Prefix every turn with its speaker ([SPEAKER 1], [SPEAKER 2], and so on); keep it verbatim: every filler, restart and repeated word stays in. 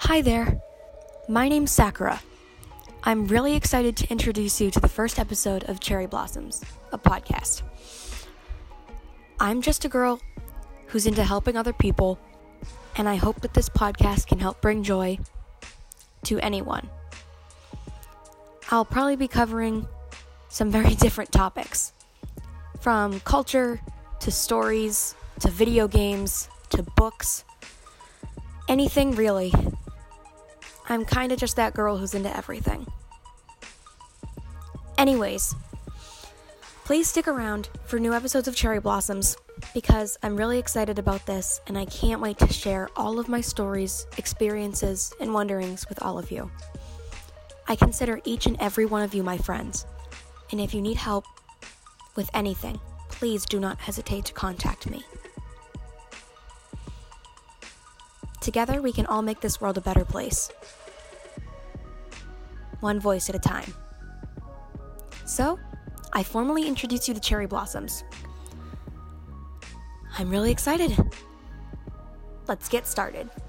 [SPEAKER 1] Hi there, my name's Sakura. I'm really excited to introduce you to the first episode of Cherry Blossoms, a podcast. I'm just a girl who's into helping other people, and I hope that this podcast can help bring joy to anyone. I'll probably be covering some very different topics, from culture to stories to video games to books, anything really. I'm kind of just that girl who's into everything. Anyways, please stick around for new episodes of Cherry Blossoms because I'm really excited about this and I can't wait to share all of my stories, experiences, and wonderings with all of you. I consider each and every one of you my friends, and if you need help with anything, please do not hesitate to contact me. Together, we can all make this world a better place. One voice at a time. So, I formally introduce you to Cherry Blossoms. I'm really excited. Let's get started.